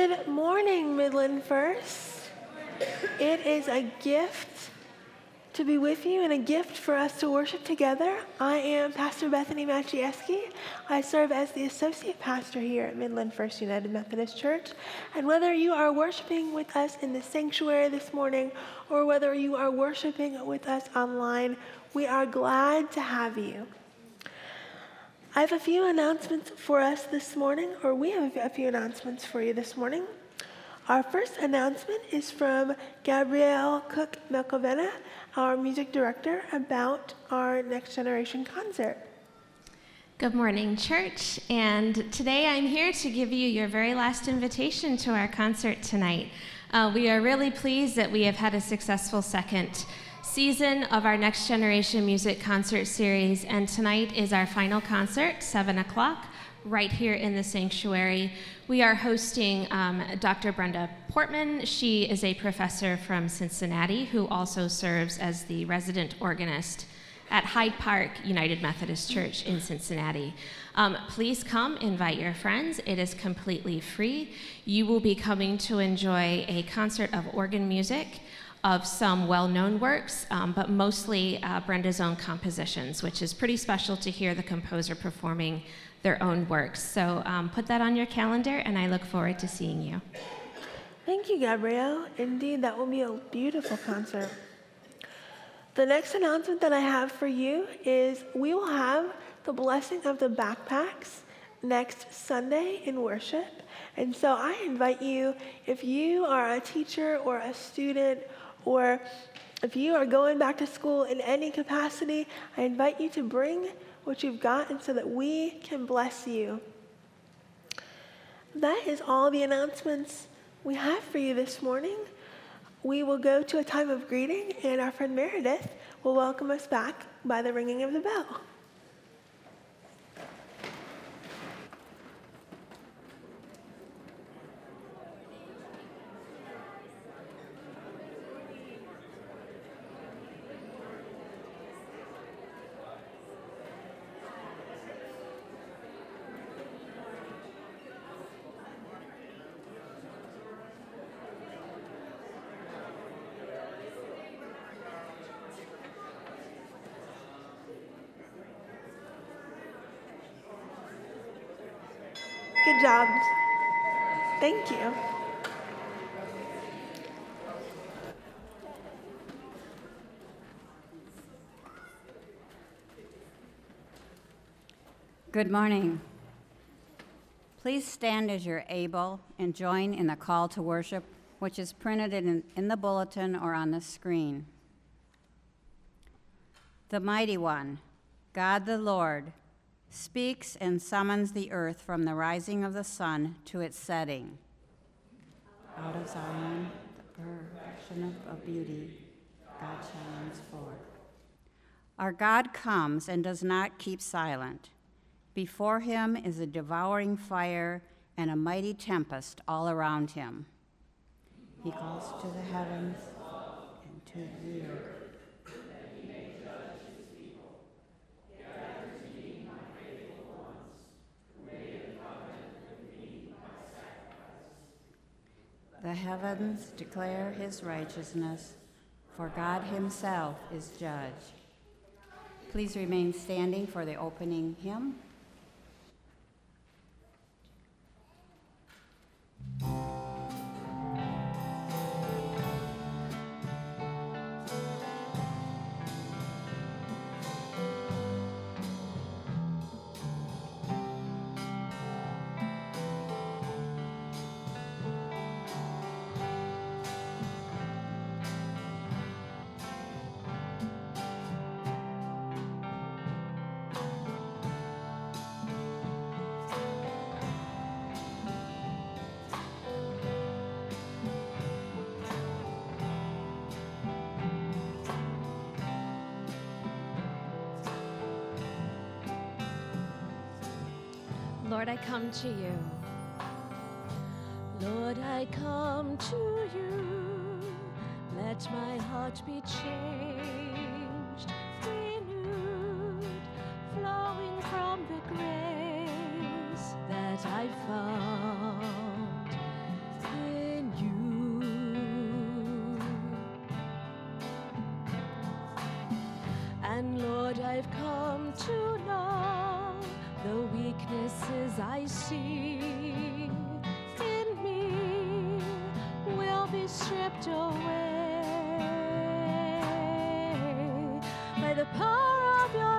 Good morning, Midland First. It is a gift to be with you and a gift for us to worship together. I am Pastor Bethany Maciejewski. I serve as the associate pastor here at Midland First United Methodist Church. And whether you are worshiping with us in the sanctuary this morning or whether you are worshiping with us online, we are glad to have you. I have a few announcements for us this morning, or we have a few announcements for you this morning. Our first announcement is from Gabrielle Cook-Melcovena, our music director, about our Next Generation concert. Good morning, church, and today I'm here to give you your very last invitation to our concert tonight. We are really pleased that we have had a successful second season of our Next Generation Music Concert Series, and tonight is our final concert, 7 o'clock, right here in the sanctuary. We are hosting Dr. Brenda Portman. She is a professor from Cincinnati who also serves as the resident organist at Hyde Park United Methodist Church in Cincinnati. Please come, invite your friends. It is completely free. You will be coming to enjoy a concert of organ music, of some well-known works, but mostly Brenda's own compositions, which is pretty special to hear the composer performing their own works. So put that on your calendar, and I look forward to seeing you. Thank you, Gabrielle. Indeed, that will be a beautiful concert. The next announcement that I have for you is we will have the blessing of the backpacks next Sunday in worship. And so I invite you, if you are a teacher or a student, or if you are going back to school in any capacity, I invite you to bring what you've got and so that we can bless you. That is all the announcements we have for you this morning. We will go to a time of greeting, and our friend Meredith will welcome us back by the ringing of the bell. Good job. Thank you. Good morning. Please stand as you're able and join in the call to worship, which is printed in the bulletin or on the screen. The Mighty One, God the Lord, speaks and summons the earth from the rising of the sun to its setting. Out of Zion, the perfection of beauty, God shines forth. Our God comes and does not keep silent. Before him is a devouring fire and a mighty tempest all around him. He calls to the heavens and to the earth. The heavens declare his righteousness, for God himself is judge. Please remain standing for the opening hymn. Lord, I come to you. Lord, I come to you. Let my heart be changed, renewed, flowing from the grace that I found Lord, I've come to know the weaknesses I see in me will be stripped away by the power of your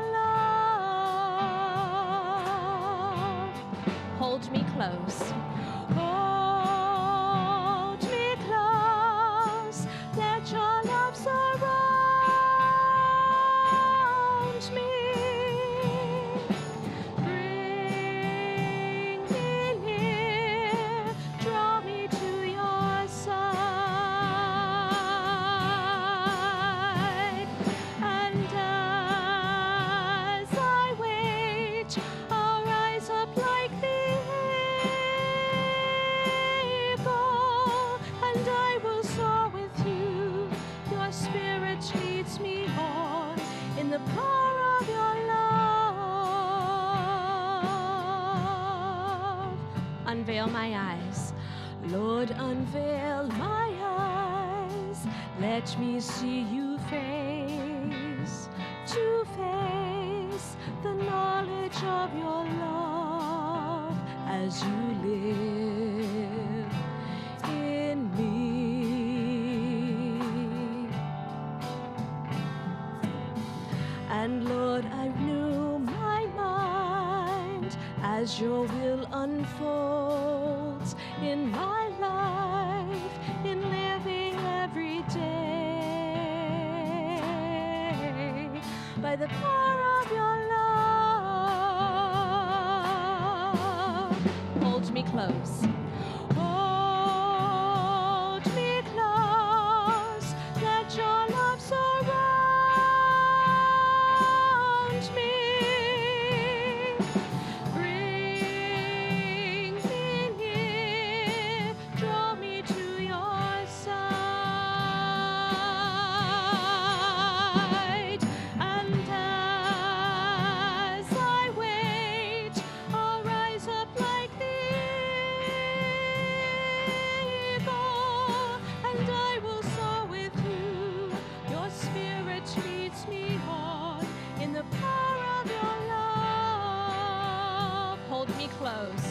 love. Hold me close. Hold me close. Let your love surround me. Bring me near. Draw me to your side. And as I wait, I'll rise up like the eagle, and I will soar with you. Your spirit leads me on in the power of your love. Unveil my eyes, Lord, unveil my eyes. Let me see you face to face, the knowledge of your love as you live in me. And Lord, I renew my mind as your will unfolds in my life, in living every day by the power of your love. Hold me close. Hold me close. Let your love surround me. Bring me near. Draw me to your side. And as I wait, I'll rise up like the eagle, and I will soar with you. Your spirit leads me on in the power of your love. Hold me close.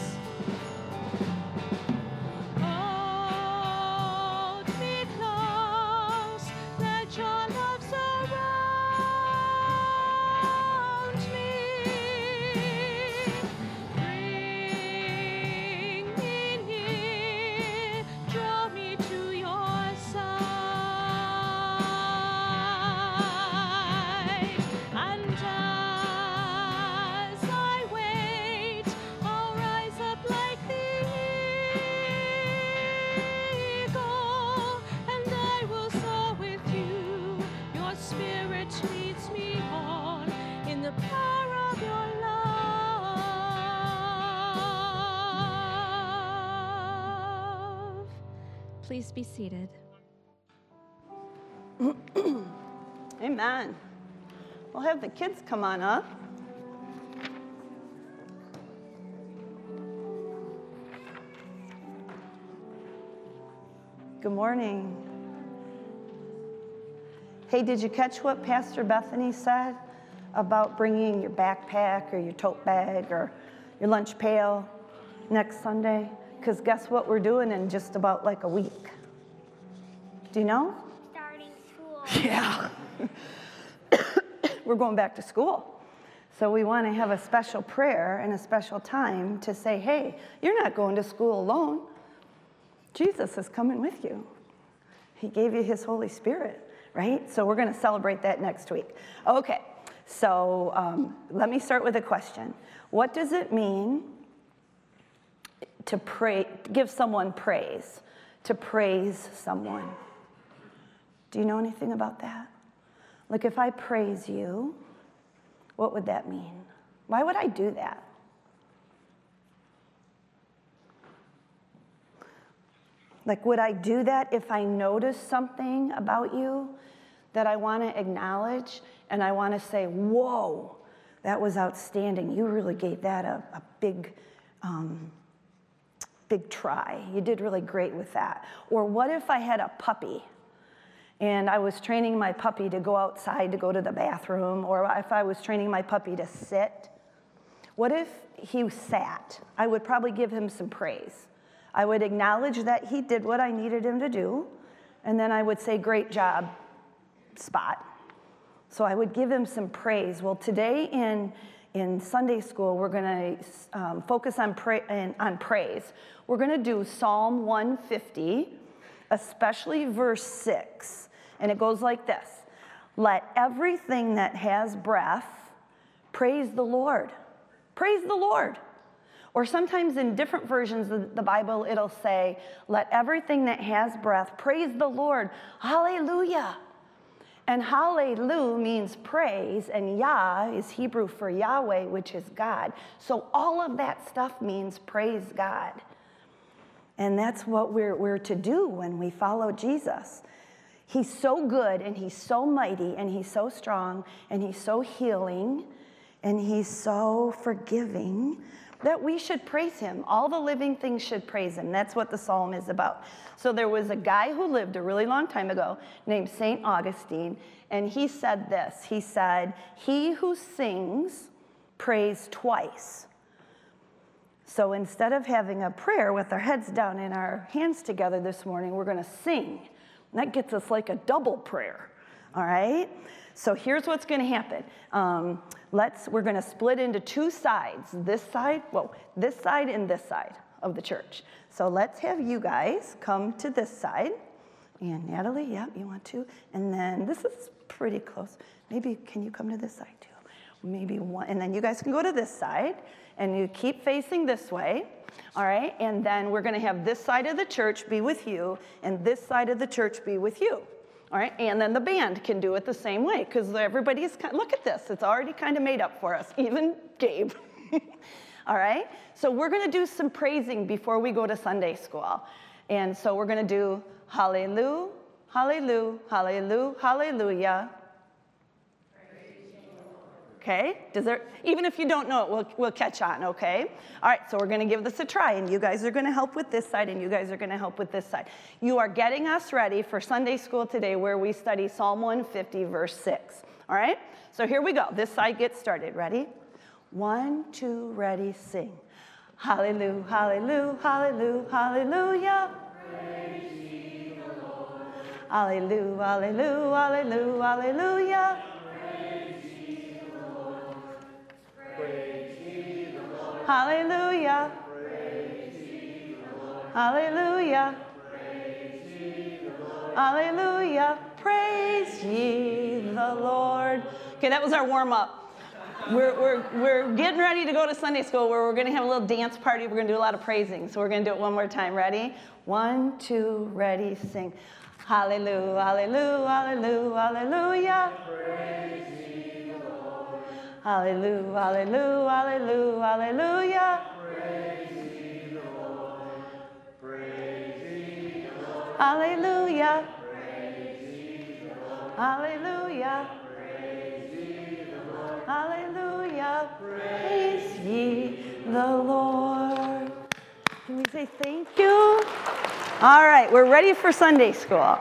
Hold me close. Let your love surround me. Bring me near. Draw me to your side. And as I wait, I'll rise up like the eagle, and I will soar with you. Your spirit leads me on in the power of your love. Please be seated. Amen. We'll have the kids come on up. Good morning. Hey, did you catch what Pastor Bethany said about bringing your backpack or your tote bag or your lunch pail next Sunday? Because guess what we're doing in just about like a week? Do you know? Starting school. Yeah. We're going back to school. So we want to have a special prayer and a special time to say, hey, you're not going to school alone. Jesus is coming with you. He gave you his Holy Spirit, right? So we're going to celebrate that next week. Okay, so let me start with a question. What does it mean to pray, give someone praise, to praise someone? Do you know anything about that? Like if I praise you, what would that mean? Why would I do that? Like, would I do that if I notice something about you that I want to acknowledge and I want to say, whoa, that was outstanding. You really gave that a big try. You did really great with that. Or what if I had a puppy and I was training my puppy to go outside to go to the bathroom, or if I was training my puppy to sit, what if he sat? I would probably give him some praise. I would acknowledge that he did what I needed him to do, and then I would say, great job, Spot. So I would give him some praise. Well, today in Sunday school, we're going to focus on praise. We're going to do Psalm 150, especially verse 6. And it goes like this: let everything that has breath praise the Lord. Praise the Lord. Or sometimes in different versions of the Bible, it'll say, let everything that has breath praise the Lord. Hallelujah. And hallelujah means praise, and Yah is Hebrew for Yahweh, which is God. So all of that stuff means praise God. And that's what we're to do when we follow Jesus. He's so good, and he's so mighty, and he's so strong, and he's so healing, and he's so forgiving that we should praise him. All the living things should praise him. That's what the psalm is about. So there was a guy who lived a really long time ago named St. Augustine, and he said this. He said, he who sings prays twice. So instead of having a prayer with our heads down and our hands together this morning, we're going to sing. And that gets us like a double prayer, all right? So here's what's going to happen. We're going to split into two sides. This side and this side of the church. So let's have you guys come to this side. And Natalie, yeah, you want to? And then this is pretty close. Maybe, can you come to this side too? Maybe one, and then you guys can go to this side. And you keep facing this way, all right? And then we're going to have this side of the church be with you, and this side of the church be with you. All right, and then the band can do it the same way, because everybody's, look at this, it's already kind of made up for us, even Gabe. All right, so we're going to do some praising before we go to Sunday school. And so we're going to do hallelujah, hallelujah, hallelujah, hallelujah. Okay, even if you don't know it, we'll catch on, okay? All right, so we're going to give this a try, and you guys are going to help with this side, and you guys are going to help with this side. You are getting us ready for Sunday school today, where we study Psalm 150, verse 6. All right, so here we go. This side gets started. Ready? 1, 2, ready, sing. Hallelujah, hallelujah, hallelujah, hallelujah. Praise ye the Lord. Hallelujah, hallelujah, hallelujah, hallelujah. Hallelujah. Hallelujah. Hallelujah. Praise ye the Lord. Okay, that was our warm-up. We're getting ready to go to Sunday school, where we're going to have a little dance party. We're going to do a lot of praising. So we're going to do it one more time. Ready? 1, 2, ready, sing. Hallelujah. Hallelujah. Hallelujah. Hallelujah. Hallelujah, hallelujah, hallelujah, hallelujah. Praise ye the Lord. Praise ye the Lord. Hallelujah. Praise ye the Lord. Hallelujah. Praise ye the Lord. Hallelujah. Praise ye the Lord. Can we say thank you? All right, we're ready for Sunday school.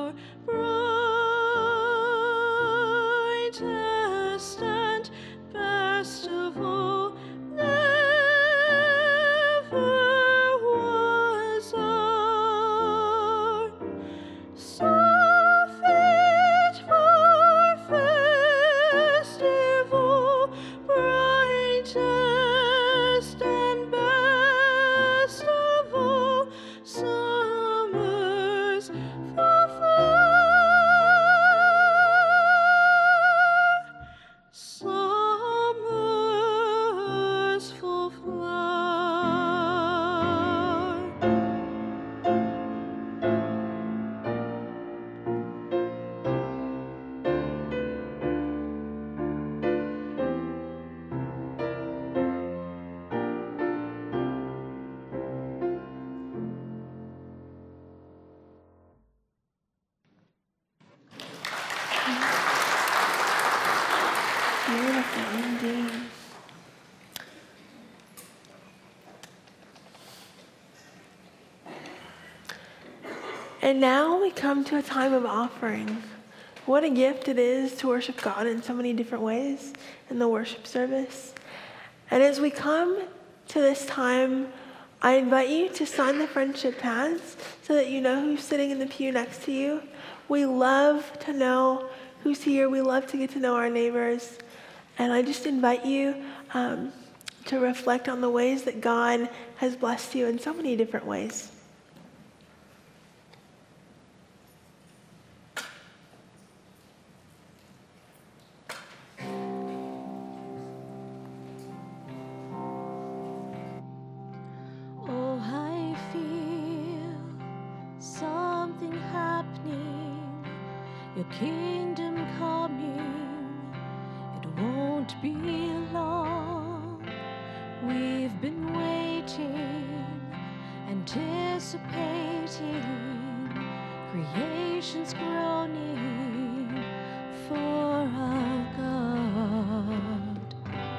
brightest and best of all, never was our. So fit for festival, brightest and best of all, summer's full flower, summer's full flower. Beautiful indeed. And now we come to a time of offering. What a gift it is to worship God in so many different ways in the worship service. And as we come to this time, I invite you to sign the friendship pads so that you know who's sitting in the pew next to you. We love to know who's here. We love to get to know our neighbors. And I just invite you to reflect on the ways that God has blessed you in so many different ways. Oh, I feel something happening, your kingdom coming, it won't be long. We've been waiting, anticipating, creation's groaning for our God.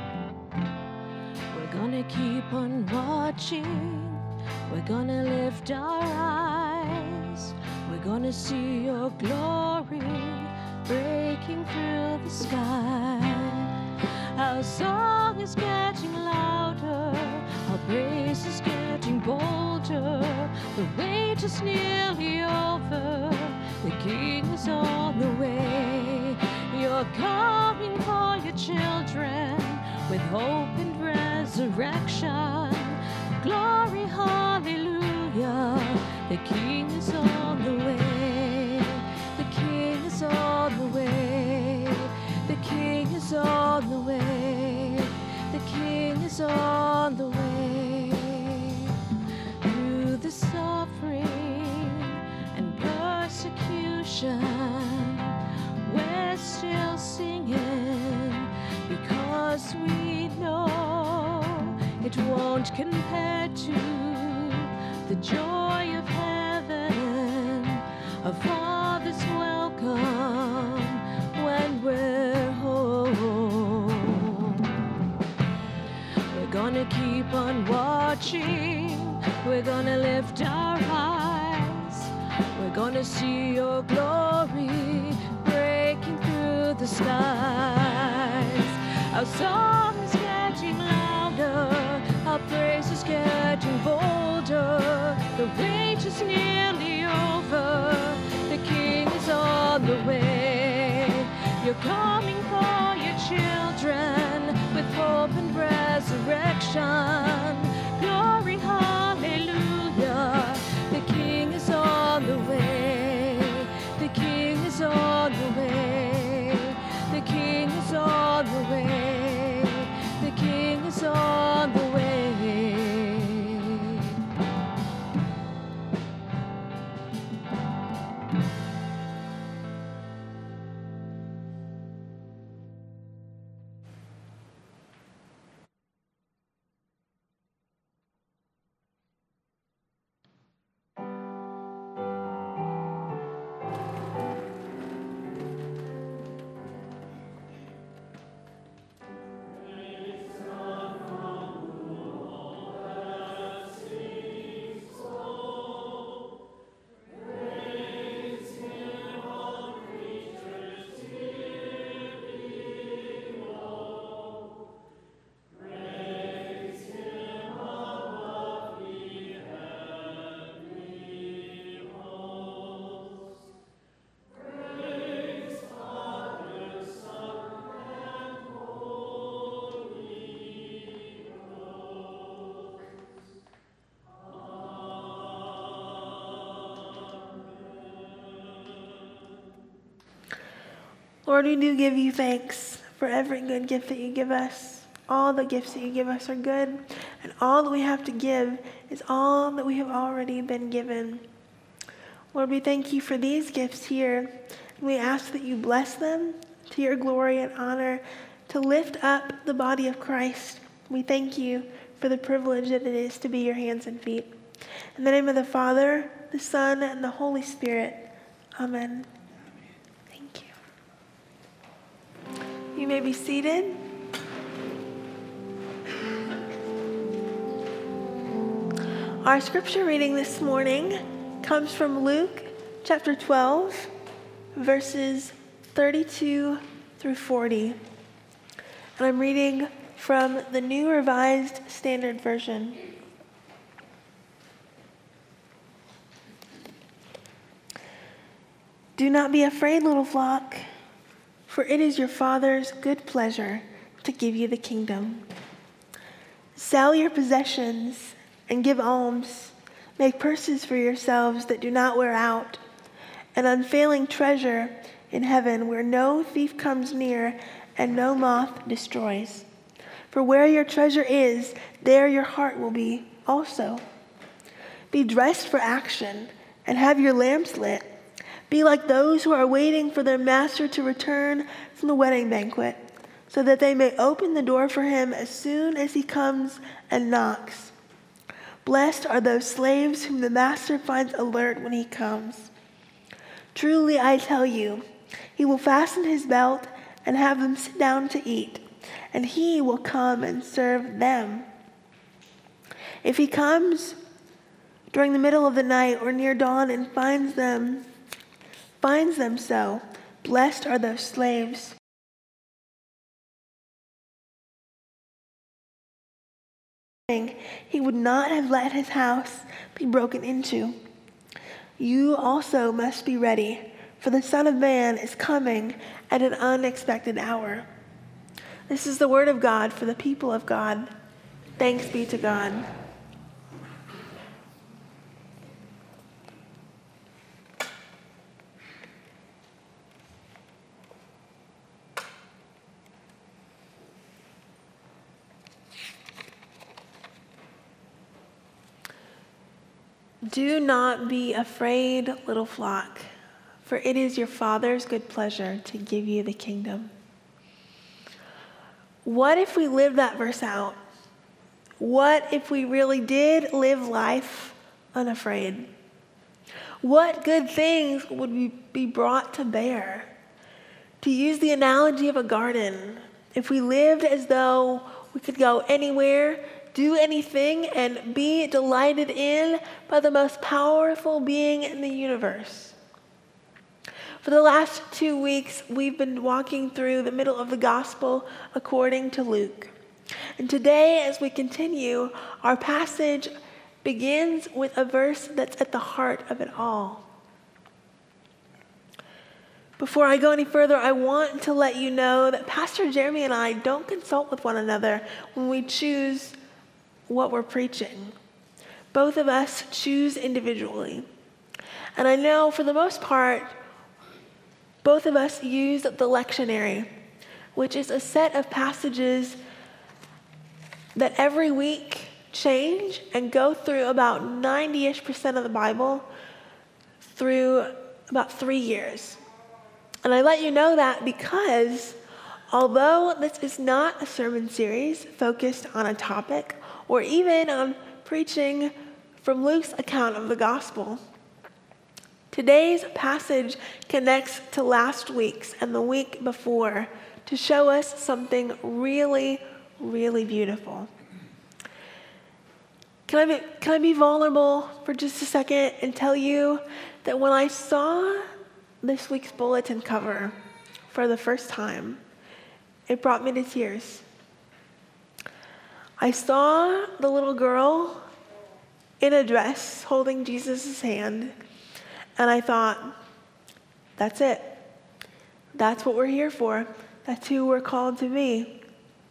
We're gonna keep on watching, we're gonna lift our eyes, we're gonna see your glory breaking through the sky. Our song is getting louder, our praise is getting bolder, the wait is nearly over, the King is on the way. You're coming for your children with hope and resurrection. Glory, hallelujah, the King is on the way. The King is on the way. The King is on the way. The King is on the way. Through the suffering and persecution, we're still singing because we know it won't compare to the joy of heaven, a Father's welcome when we're home. We're gonna keep on watching, we're gonna lift our eyes, we're gonna see your glory breaking through the skies. Our song is getting louder, our praise is getting bolder, the wait is nearly over, the King is on the way. You're coming for your children with hope and resurrection. Glory, hallelujah, the King is on the way. The King is on the way. The King is on the way. The King is on the way. Lord, we do give you thanks for every good gift that you give us. All the gifts that you give us are good, and all that we have to give is all that we have already been given. Lord, we thank you for these gifts here, and we ask that you bless them to your glory and honor, to lift up the body of Christ. We thank you for the privilege that it is to be your hands and feet. In the name of the Father, the Son, and the Holy Spirit. Amen. Thank you. You may be seated. Our scripture reading this morning comes from Luke chapter 12, verses 32 through 40. And I'm reading from the New Revised Standard Version. Do not be afraid, little flock, for it is your Father's good pleasure to give you the kingdom. Sell your possessions and give alms. Make purses for yourselves that do not wear out, an unfailing treasure in heaven where no thief comes near and no moth destroys. For where your treasure is, there your heart will be also. Be dressed for action and have your lamps lit. Be like those who are waiting for their master to return from the wedding banquet, so that they may open the door for him as soon as he comes and knocks. Blessed are those slaves whom the master finds alert when he comes. Truly, I tell you, he will fasten his belt and have them sit down to eat, and he will come and serve them. If he comes during the middle of the night or near dawn and finds them so, blessed are those slaves. He would not have let his house be broken into. You also must be ready, for the Son of Man is coming at an unexpected hour. This is the word of God for the people of God. Thanks be to God. Do not be afraid, little flock, for it is your Father's good pleasure to give you the kingdom. What if we lived that verse out? What if we really did live life unafraid? What good things would be brought to bear? To use the analogy of a garden, if we lived as though we could go anywhere, do anything, and be delighted in by the most powerful being in the universe. For the last 2 weeks, we've been walking through the middle of the gospel according to Luke. And today, as we continue, our passage begins with a verse that's at the heart of it all. Before I go any further, I want to let you know that Pastor Jeremy and I don't consult with one another when we choose what we're preaching. Both of us choose individually. And I know for the most part, both of us use the lectionary, which is a set of passages that every week change and go through about 90-ish% of the Bible through about 3 years. And I let you know that because although this is not a sermon series focused on a topic or even on preaching from Luke's account of the gospel, today's passage connects to last week's and the week before to show us something really, really beautiful. Can I be vulnerable for just a second and tell you that when I saw this week's bulletin cover for the first time, it brought me to tears. I saw the little girl in a dress holding Jesus' hand, and I thought, that's it. That's what we're here for. That's who we're called to be.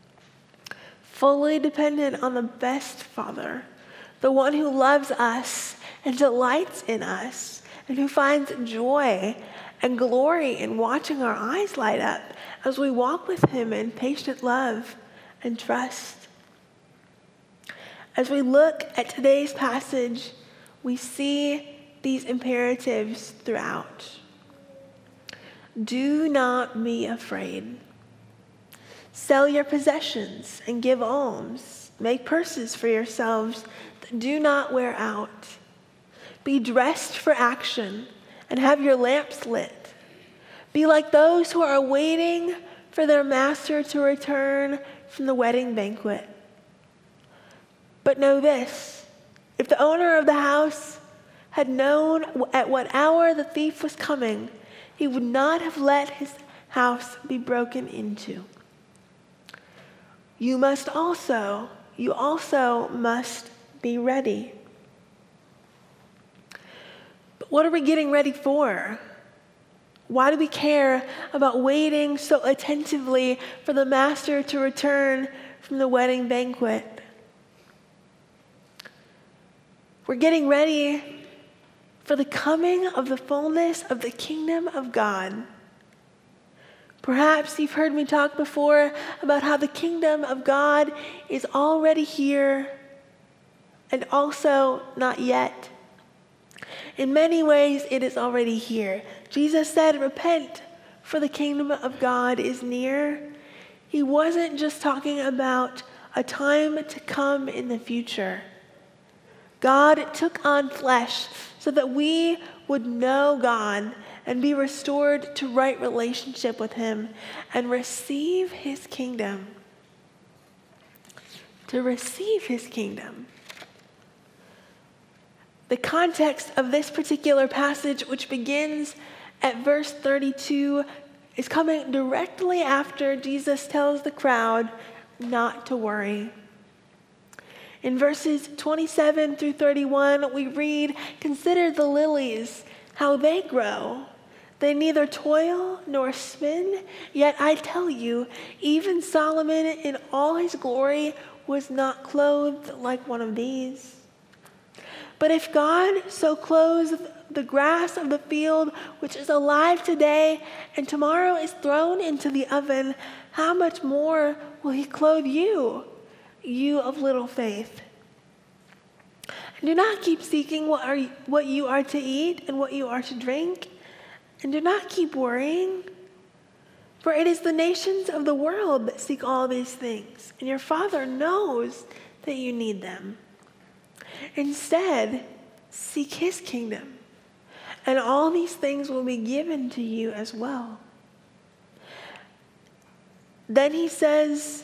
Fully dependent on the best Father, the one who loves us and delights in us, and who finds joy and glory in watching our eyes light up as we walk with him in patient love and trust. As we look at today's passage, we see these imperatives throughout. Do not be afraid. Sell your possessions and give alms. Make purses for yourselves that do not wear out. Be dressed for action and have your lamps lit. Be like those who are waiting for their master to return from the wedding banquet. But know this, if the owner of the house had known at what hour the thief was coming, he would not have let his house be broken into. You also must be ready. But what are we getting ready for? Why do we care about waiting so attentively for the master to return from the wedding banquet? We're getting ready for the coming of the fullness of the kingdom of God. Perhaps you've heard me talk before about how the kingdom of God is already here and also not yet. In many ways, it is already here. Jesus said, "Repent, for the kingdom of God is near." He wasn't just talking about a time to come in the future. God took on flesh so that we would know God and be restored to right relationship with him and receive his kingdom. To receive his kingdom. The context of this particular passage, which begins at verse 32, is coming directly after Jesus tells the crowd not to worry. In verses 27 through 31, we read, "Consider the lilies, how they grow. They neither toil nor spin, yet I tell you, even Solomon in all his glory was not clothed like one of these. But if God so clothes the grass of the field, which is alive today and tomorrow is thrown into the oven, how much more will he clothe you, you of little faith? And do not keep seeking what you are to eat and what you are to drink, and do not keep worrying, for it is the nations of the world that seek all these things, and your Father knows that you need them. Instead, seek his kingdom, and all these things will be given to you as well." Then he says,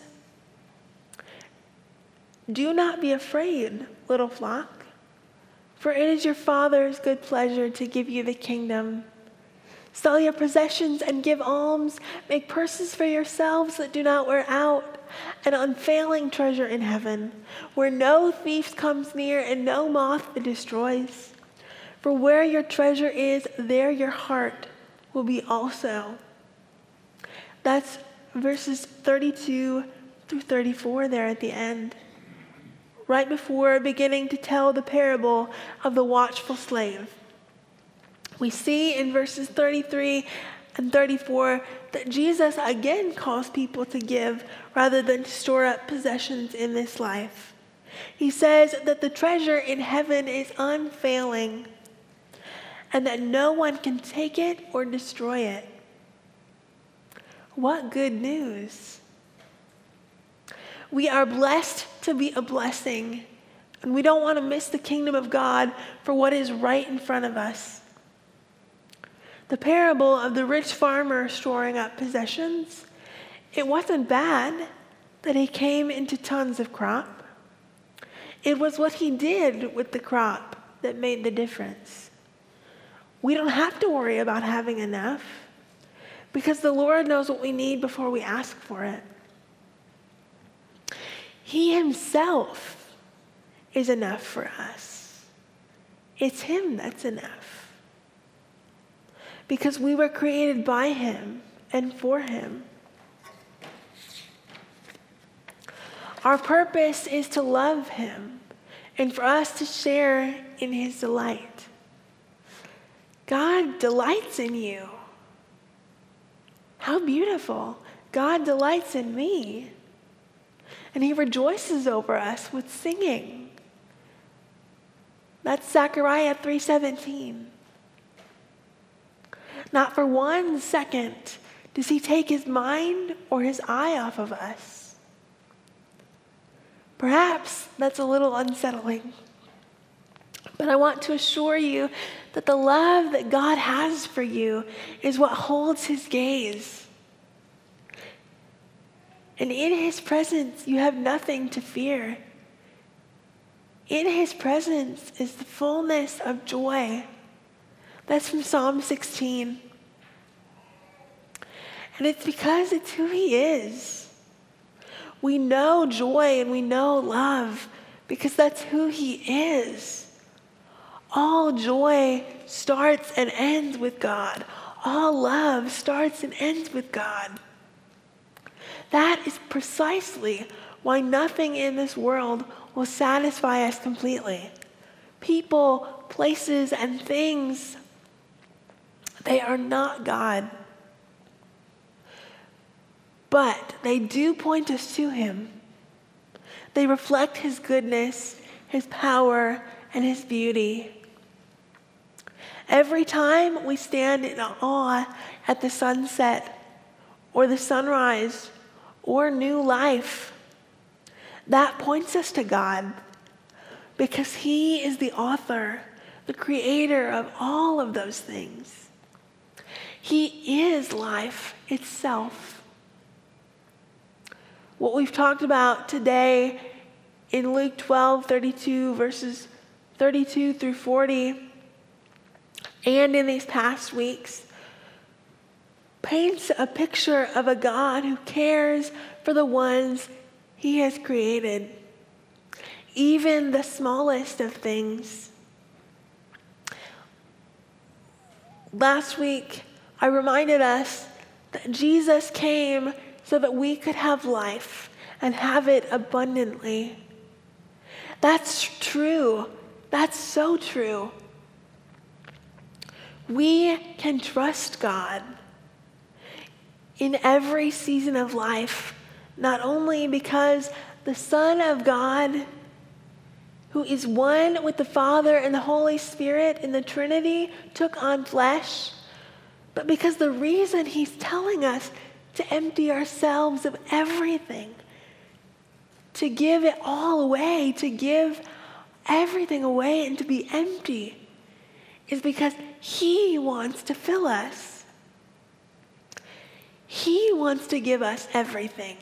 "Do not be afraid, little flock, for it is your Father's good pleasure to give you the kingdom. Sell your possessions and give alms. Make purses for yourselves that do not wear out, an unfailing treasure in heaven, where no thief comes near and no moth destroys. For where your treasure is, there your heart will be also." That's verses 32 through 34 there at the end, right before beginning to tell the parable of the watchful slave. We see in verses 33 and 34 that Jesus again calls people to give rather than to store up possessions in this life. He says that the treasure in heaven is unfailing and that no one can take it or destroy it. What good news! We are blessed to be a blessing, and we don't want to miss the kingdom of God for what is right in front of us. The parable of the rich farmer storing up possessions, it wasn't bad that he came into tons of crop. It was what he did with the crop that made the difference. We don't have to worry about having enough because the Lord knows what we need before we ask for it. He himself is enough for us. It's him that's enough. Because we were created by him and for him. Our purpose is to love him and for us to share in his delight. God delights in you. How beautiful. God delights in me. And he rejoices over us with singing. That's Zechariah 3:17. Not for 1 second does he take his mind or his eye off of us. Perhaps that's a little unsettling. But I want to assure you that the love that God has for you is what holds his gaze. And in his presence, you have nothing to fear. In his presence is the fullness of joy. That's from Psalm 16. And it's because it's who he is. We know joy and we know love because that's who he is. All joy starts and ends with God. All love starts and ends with God. That is precisely why nothing in this world will satisfy us completely. People, places, and things, they are not God. But they do point us to him. They reflect his goodness, his power, and his beauty. Every time we stand in awe at the sunset or the sunrise or new life, that points us to God because he is the author, the creator of all of those things. He is life itself. What we've talked about today in Luke 12:32, verses 32 through 40, and in these past weeks, paints a picture of a God who cares for the ones he has created, even the smallest of things. Last week, I reminded us that Jesus came so that we could have life and have it abundantly. That's true. That's so true. We can trust God in every season of life, not only because the Son of God, who is one with the Father and the Holy Spirit in the Trinity, took on flesh, but because the reason he's telling us to empty ourselves of everything, to give it all away, to give everything away and to be empty, is because he wants to fill us. He wants to give us everything.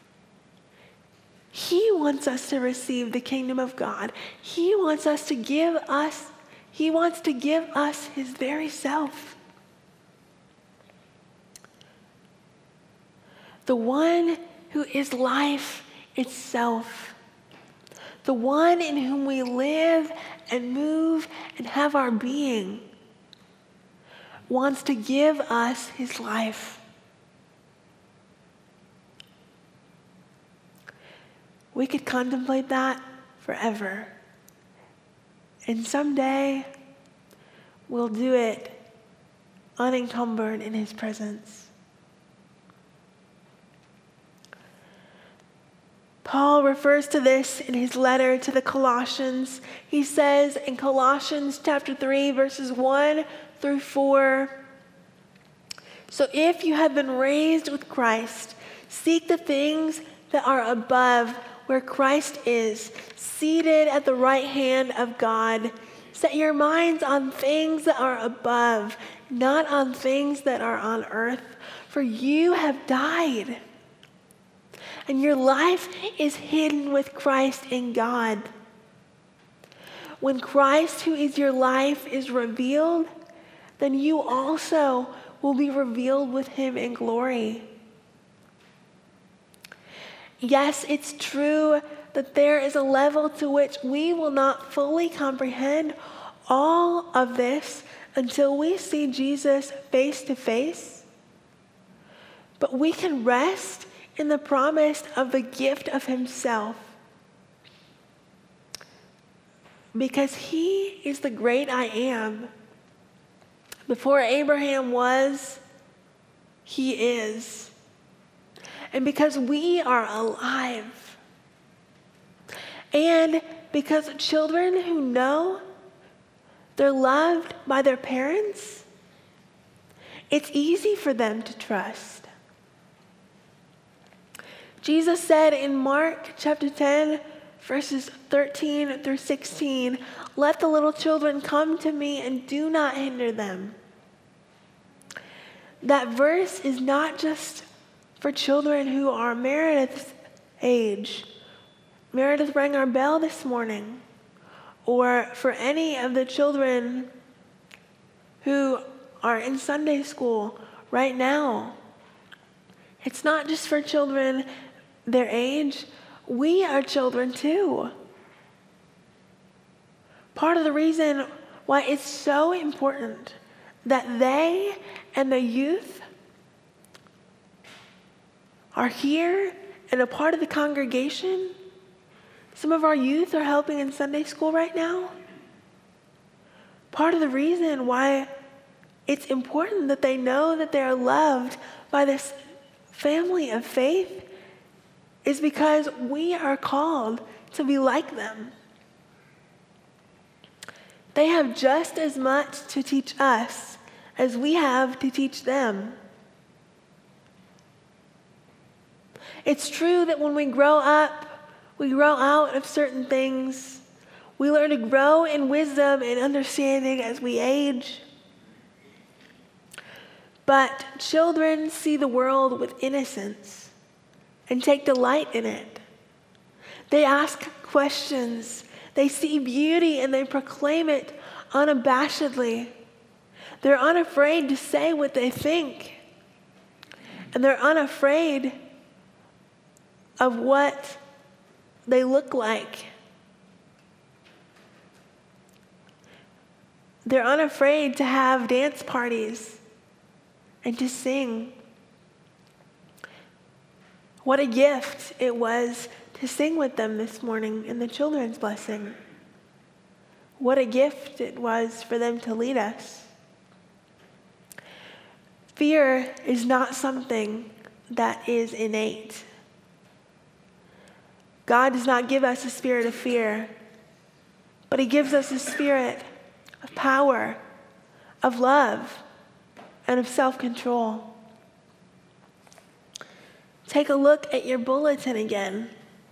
He wants us to receive the kingdom of God. He wants to give us his very self. The one who is life itself. The one in whom we live and move and have our being wants to give us his life. We could contemplate that forever. And someday we'll do it unencumbered in his presence. Paul refers to this in his letter to the Colossians. He says in Colossians chapter 3, verses 1 through 4, "So if you have been raised with Christ, seek the things that are above, where Christ is, seated at the right hand of God. Set your minds on things that are above, not on things that are on earth. For you have died, and your life is hidden with Christ in God. When Christ, who is your life, is revealed, then you also will be revealed with him in glory." Yes, it's true that there is a level to which we will not fully comprehend all of this until we see Jesus face to face. But we can rest in the promise of the gift of himself, because he is the great I am. Before Abraham was, He is. And because we are alive, and because children who know they're loved by their parents, it's easy for them to trust. Jesus said in Mark chapter 10, verses 13 through 16, "Let the little children come to me and do not hinder them." That verse is not just for children who are Meredith's age. Meredith rang our bell this morning. Or for any of the children who are in Sunday school right now. It's not just for children their age. We are children too. Part of the reason why it's so important that they and the youth are here and a part of the congregation. Some of our youth are helping in Sunday school right now. Part of the reason why it's important that they know that they are loved by this family of faith is because we are called to be like them. They have just as much to teach us as we have to teach them. It's true that when we grow up, we grow out of certain things. We learn to grow in wisdom and understanding as we age. But children see the world with innocence and take delight in it. They ask questions. They see beauty and they proclaim it unabashedly. They're unafraid to say what they think. And they're unafraid of what they look like. They're unafraid to have dance parties and to sing. What a gift it was to sing with them this morning in the children's blessing. What a gift it was for them to lead us. Fear is not something that is innate. God does not give us a spirit of fear, but He gives us a spirit of power, of love, and of self-control. Take a look at your bulletin again.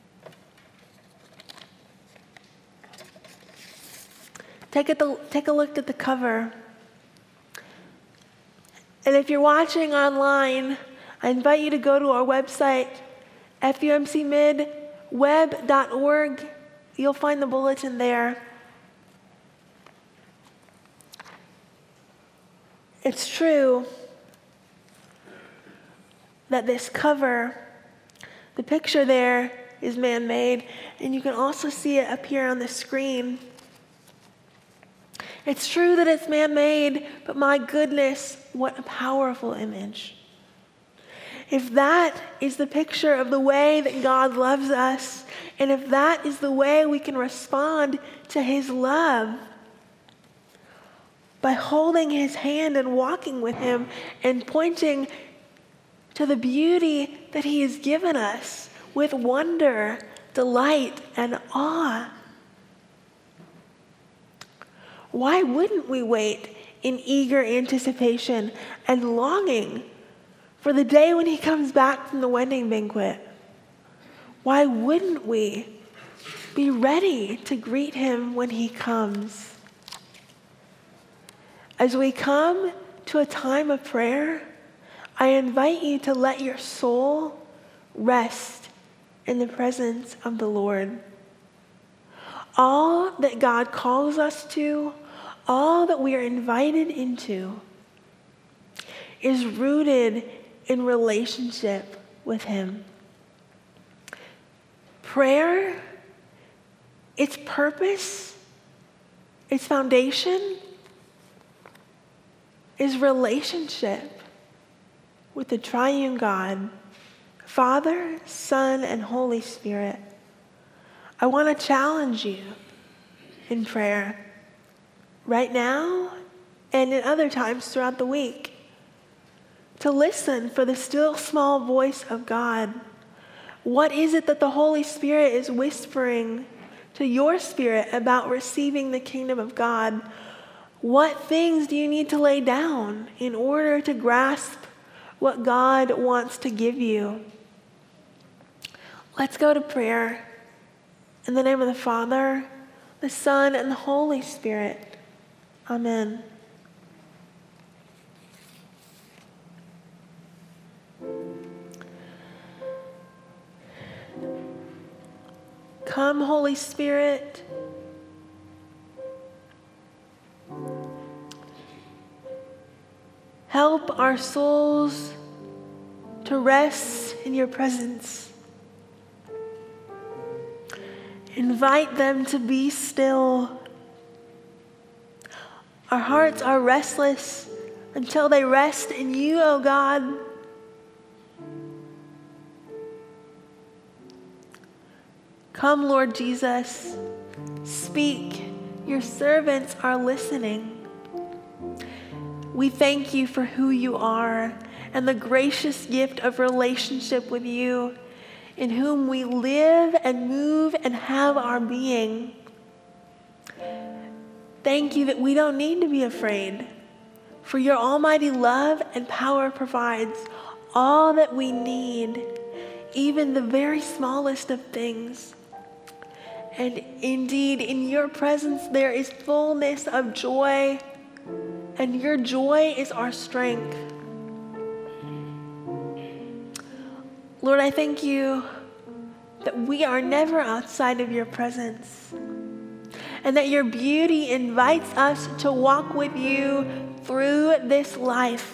Take a look at the cover. And if you're watching online, I invite you to go to our website, fumcmidweb.org. You'll find the bulletin there. It's true that this cover, the picture there, is man-made, and you can also see it up here on the screen. It's true that it's man-made, but my goodness, what a powerful image. If that is the picture of the way that God loves us, and if that is the way we can respond to His love, by holding His hand and walking with Him and pointing to the beauty that He has given us with wonder, delight, and awe, why wouldn't we wait in eager anticipation and longing for the day when He comes back from the wedding banquet? Why wouldn't we be ready to greet Him when He comes? As we come to a time of prayer, I invite you to let your soul rest in the presence of the Lord. All that God calls us to, all that we are invited into, is rooted in relationship with Him. Prayer, its purpose, its foundation, is relationship with the triune God, Father, Son, and Holy Spirit. I want to challenge you in prayer right now and in other times throughout the week to listen for the still small voice of God. What is it that the Holy Spirit is whispering to your spirit about receiving the kingdom of God? What things do you need to lay down in order to grasp what God wants to give you? Let's go to prayer. In the name of the Father, the Son, and the Holy Spirit. Amen. Come, Holy Spirit. Help our souls to rest in your presence. Invite them to be still. Our hearts are restless until they rest in you, O God. Come, Lord Jesus. Speak. Your servants are listening. We thank you for who you are and the gracious gift of relationship with you, in whom we live and move and have our being. Thank you that we don't need to be afraid, for your almighty love and power provides all that we need, even the very smallest of things. And indeed, in your presence there is fullness of joy, and your joy is our strength. Lord, I thank you that we are never outside of your presence, and that your beauty invites us to walk with you through this life.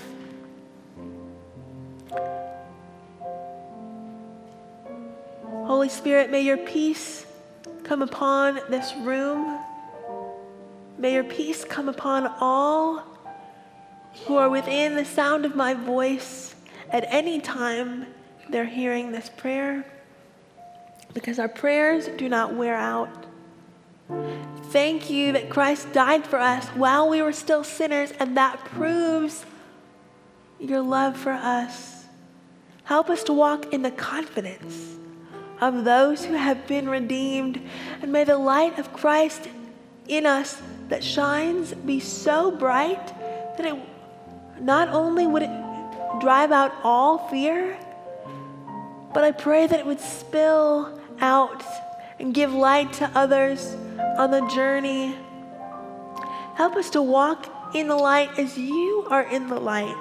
Holy Spirit, may your peace come upon this room. May your peace come upon all who are within the sound of my voice at any time they're hearing this prayer, because our prayers do not wear out. Thank you that Christ died for us while we were still sinners, and that proves your love for us. Help us to walk in the confidence of those who have been redeemed, and may the light of Christ in us that shines be so bright that it not only would it drive out all fear, but I pray that it would spill out and give light to others on the journey. Help us to walk in the light as you are in the light.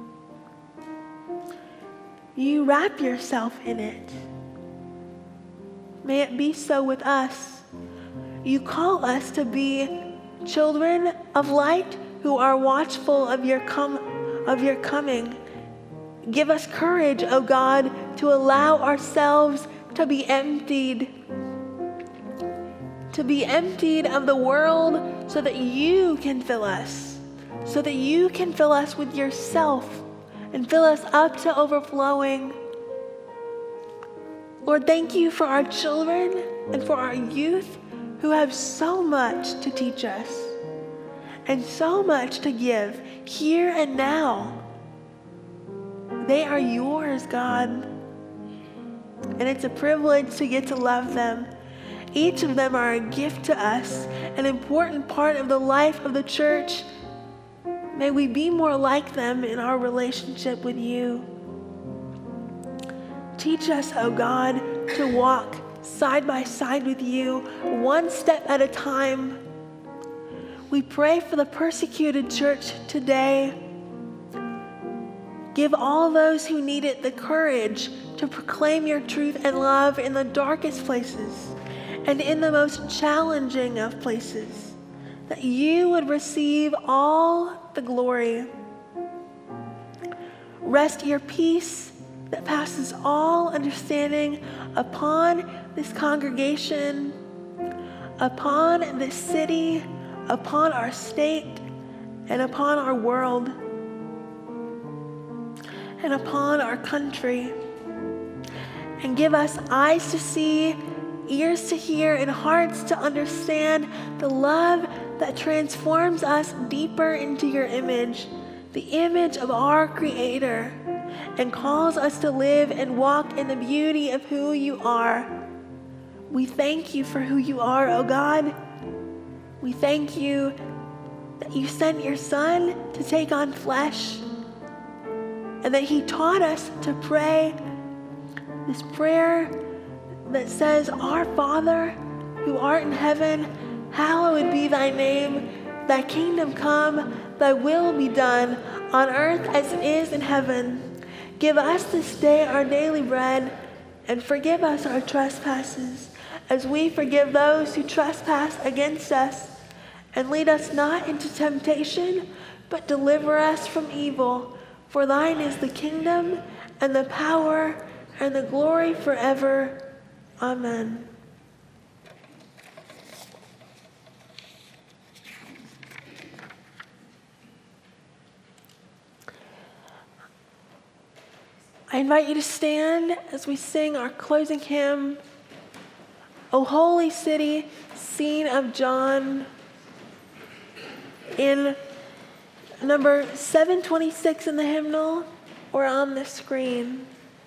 You wrap yourself in it. May it be so with us. You call us to be children of light who are watchful of your coming. Give us courage, O God, to allow ourselves to be emptied of the world so that you can fill us, with yourself and fill us up to overflowing. Lord, thank you for our children and for our youth who have so much to teach us and so much to give here and now. They are yours, God, and it's a privilege to get to love them. Each of them are a gift to us, an important part of the life of the church. May we be more like them in our relationship with you. Teach us, O God, to walk side by side with you, one step at a time. We pray for the persecuted church today. Give all those who need it the courage to proclaim your truth and love in the darkest places and in the most challenging of places, that you would receive all the glory. Rest your peace that passes all understanding upon this congregation, upon this city, upon our state, and upon our world, and upon our country. And give us eyes to see, ears to hear, and hearts to understand the love that transforms us deeper into your image, the image of our Creator, and calls us to live and walk in the beauty of who you are. We thank you for who you are, oh God. We thank you that you sent your Son to take on flesh, and that he taught us to pray this prayer that says, Our Father, who art in heaven, hallowed be thy name. Thy kingdom come, thy will be done, on earth as it is in heaven. Give us this day our daily bread, and forgive us our trespasses, as we forgive those who trespass against us. And lead us not into temptation, but deliver us from evil. For thine is the kingdom, and the power, and the glory forever. Amen. I invite you to stand as we sing our closing hymn, O Holy City, Scene of John, in number 726 in the hymnal or on the screen.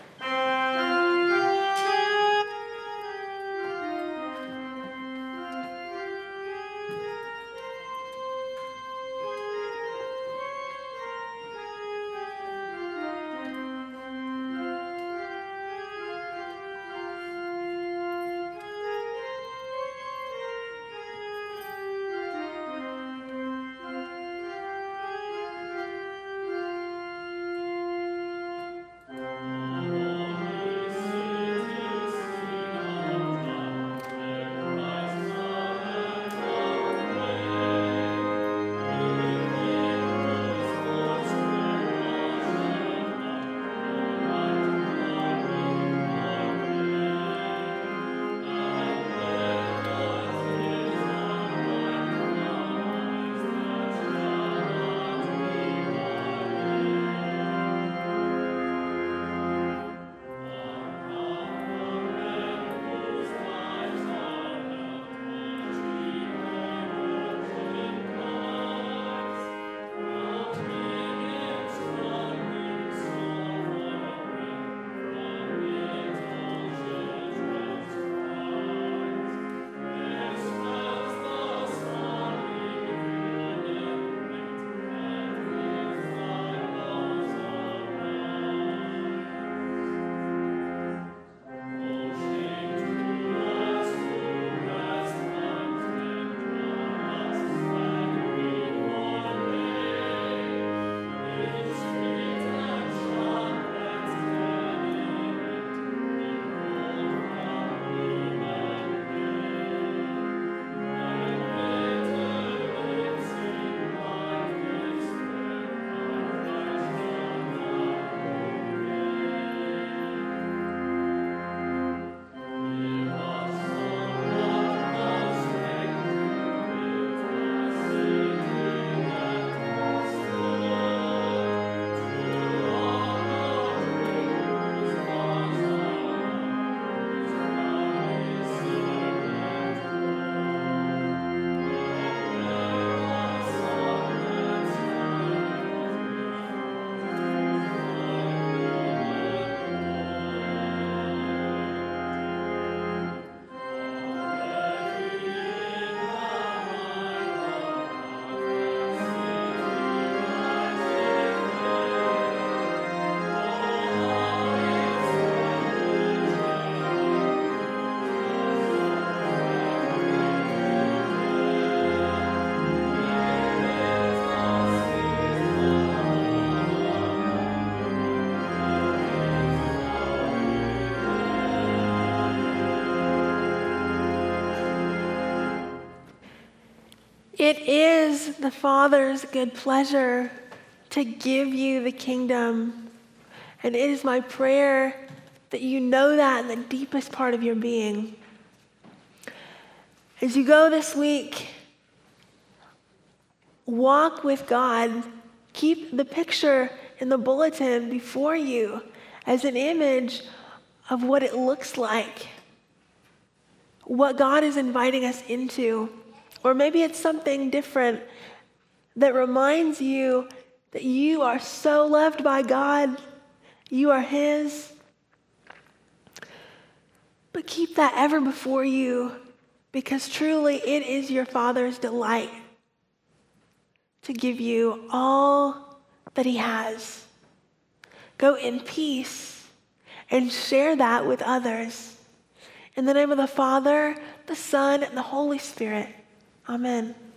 It is the Father's good pleasure to give you the kingdom. And it is my prayer that you know that in the deepest part of your being. As you go this week, walk with God. Keep the picture in the bulletin before you as an image of what it looks like, what God is inviting us into. Or maybe it's something different that reminds you that you are so loved by God. You are His. But keep that ever before you, because truly it is your Father's delight to give you all that He has. Go in peace and share that with others. In the name of the Father, the Son, and the Holy Spirit. Amen.